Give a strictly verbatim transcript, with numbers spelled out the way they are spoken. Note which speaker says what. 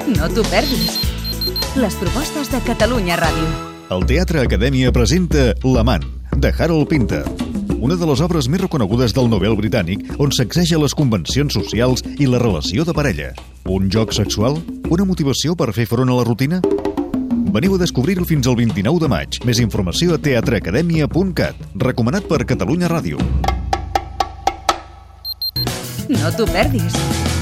Speaker 1: No t'ho perdis. Les propostes de Catalunya Ràdio.
Speaker 2: El Teatre Acadèmia presenta L'amant, de Harold Pinter, una de les obres més reconegudes del novel britànic on sacseja les convencions socials i la relació de parella. Un joc sexual? Una motivació per fer front a la rutina? Veniu a descobrir-ho fins al vint-i-nou de maig. Més informació a teatre acadèmia punt cat. Recomanat per Catalunya Ràdio.
Speaker 1: No t'ho perdis.